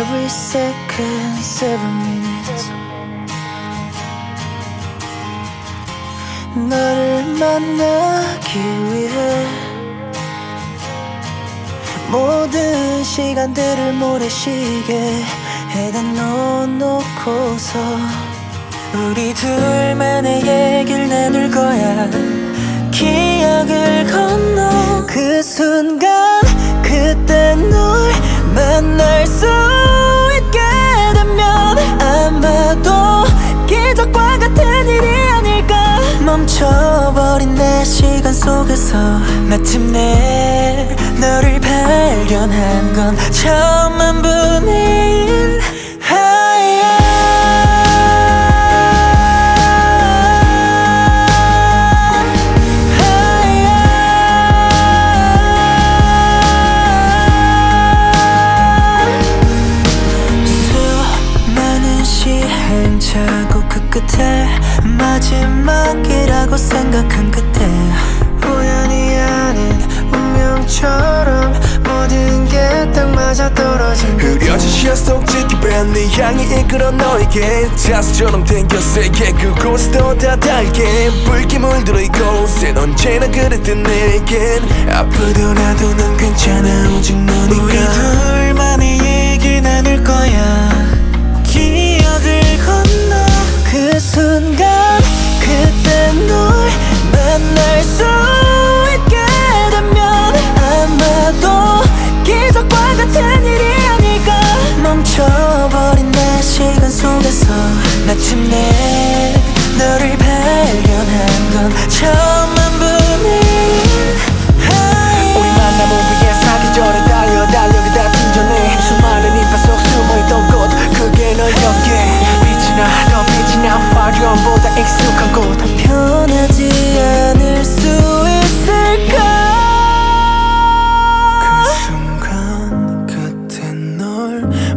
Every second, 7 minutes. 너를 만나기 위해 모든 시간들을 모래시계 해다 넣어놓고서 우리 둘만의 얘기를 나눌 거야. 기억을 건너 그 순간 그때 널 만날 수 있게 되면 아마도 기적과 같은 일이 아닐까. 멈춰버린 내 시간 속에서 마침내 너를 발견한 건 처음 한 분인 시행착오 그 끝에 마지막이라고 생각한 그때 우연이 아닌 운명처럼 모든 게 딱 맞아 떨어진 흐려진 시야 속 지키밴 네 향이 이끌어 너에게 자수처럼 땡겨 세게 그곳도 다 달게 붉게 물들어 이곳엔 언제나 그랬던 내겐 아프더라도 난 괜찮아 오직 너니까. 우리 둘만의 얘기를 나눌 거야. 기억을 건너 그 순간 그때 널 만날 수 있게 되면 아마도 기적과 같은 일이 아닐까. 멈춰버린 내 시간 속에서 마침내 너를 발견한 건 처음 한 분인 우리 만남을 위해 사계절에 달려 그다 진전해 수많은 이빨 속 숨어있던 곳 그게 너였기에 빛이나 더 빛이나 화려함보다 익숙한 곳 변하지 않을 수 있을까. 그 순간 그때 널